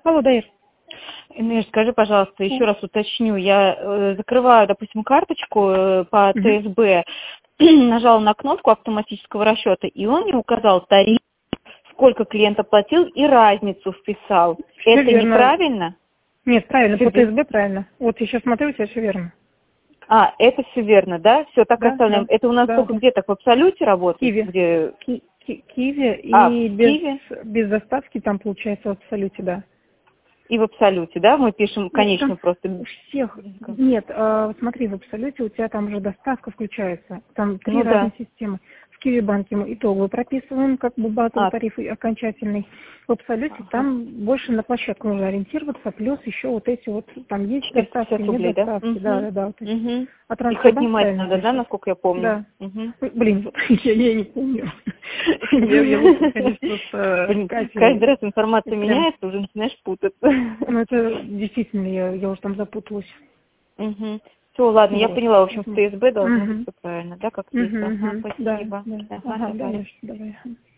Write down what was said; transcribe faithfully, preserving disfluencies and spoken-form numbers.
Алло, Даир. Инесс, скажи, пожалуйста, еще раз уточню. Я э, закрываю, допустим, карточку э, по Мгм. ТСБ, нажала на кнопку автоматического расчета, и он мне указал тариф, сколько клиент оплатил, и разницу вписал. Все Это верно. неправильно? Нет, правильно, по Тебе- ТСБ правильно. Вот я сейчас смотрю, у тебя все верно. А, это все верно, да? Все, так Да, оставляем. да, Это у нас да, только да. где-то в Абсолюте работает? Киви. Где... Ки- ки- Киви А, и в без, Киви без доставки там получается в абсолюте, да. и в Абсолюте, да? Мы пишем Нет, конечную там просто. у всех, нет, а, вот смотри, в абсолюте у тебя там уже доставка включается. Там три Ну да. разные системы. В Киви банке мы итоговый прописываем, как бы базовый А, тариф и окончательный. В абсолюте ага. там больше на площадку нужно ориентироваться, плюс еще вот эти вот, там есть четыреста доставки, пятьдесят нет рублей, да? доставки, да, Угу. да, да, вот эти. Угу. А Их Трансфербанк отнимать правильно надо, да, пишет. насколько я помню? Да. Угу. Ой, блин, вот я, я не помню. я, я лучше, конечно, с э, Блин, каждый Катей. раз информация Прям, меняется, уже начинаешь путаться. ну это действительно, я, я уже там запуталась. Угу. Все, ладно, я Вот. поняла. В общем, в ТСБ должно быть Угу. все правильно, да, как есть. Угу, Ага, угу. Да, спасибо. да. Ага, Ага, давай. дальше, давай.